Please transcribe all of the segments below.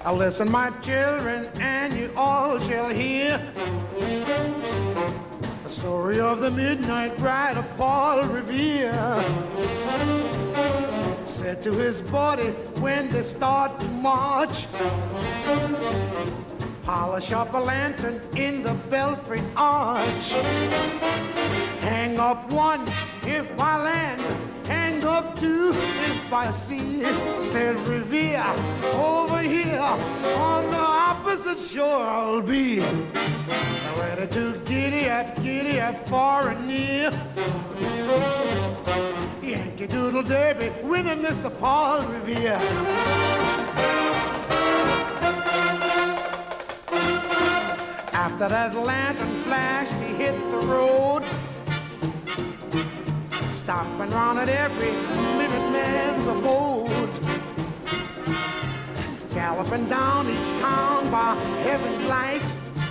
Listen, my children, and you all shall hear the story of the midnight rider, Paul Revere. Said to his body when they start to march, polish up a lantern in the belfry arch. Hang up one if by land, hang up two if by sea. Said Revere, over here on the opposite shore I'll be. Ready to giddy up far and near. Yankee Doodle Derby winner Mr. Paul Revere. After that lantern flashed, he hit the road, stopping round at every Minuteman's abode, galloping down each town by heaven's light.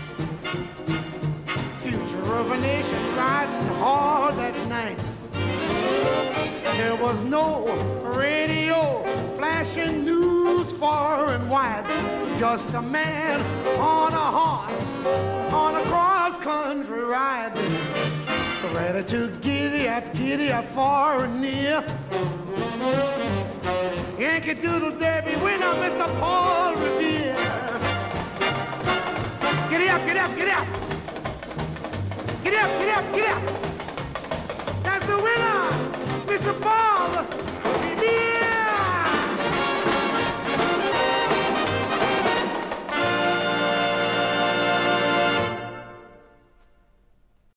Future of a nation riding hard that night. There was no radio flashing news far and wide, just a man on a horse on a cross-country ride, ready to giddy up far and near. Yankee Doodle Derby winner Mr. Paul Revere. Giddy up, giddy up, giddy up. Giddy up, giddy up, giddy up.